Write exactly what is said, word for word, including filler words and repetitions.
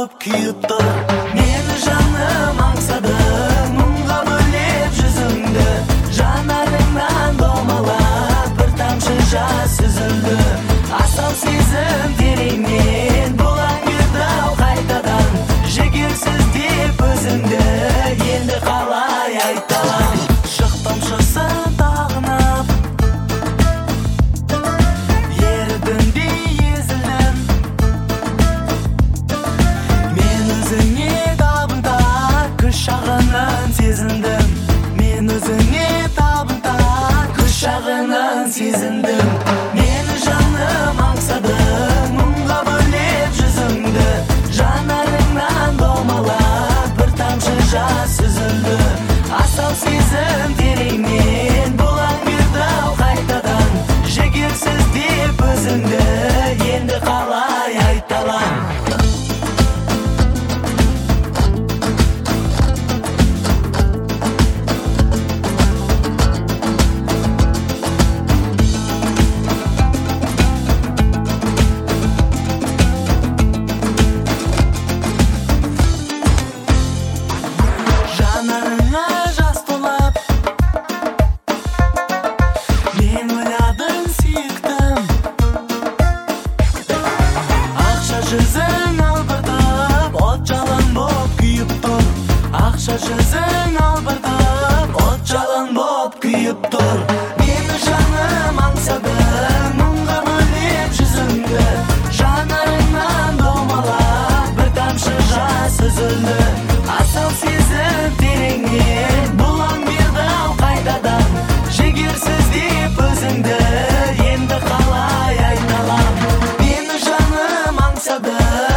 болып күйіп тұр. Мені жаным аңсады, мұңға бөлеп жүзіңді. Жанарыңнан домалап бір тамшы жас үзілді. Асау сезім тереңнен бұлаң берді-ау қайтадан. Жігерсіз деп өзіңді енді қалай айталам. Шықтым шықсын тағынып, ерідіңдей езілдім. Мен өзіңе табында күш жағынан сезіндім. Мен өзіңе табында күш жағынан сезіндім. Мені жаным аңсады, мұңға бөлеп жүзіңді. Жанарыңнан домалап бір тамшы жас үзілді. Асау сезім тереңнен бұлаң берді-ау қайтадан. Жігерсіз деп өзіңді енді қалай айталам. Жанарыңа жас толып, мен ойладым сүйіктім. Ақша жүзің албыртып, от жалын боп күйіп тұр. Ақша жүзің албыртып, от жалын боп күйіп тұр. Мені жаным аңсады, мұңға бөлеп жүзіңді. Жанарыңнан домалап бір тамшы жас үзілді. Асау сезім тереңнен бұлаң берді-ау қайтадан. Жігерсіз деп өзіңді енді қалай айталам. Мені жаным аңсады,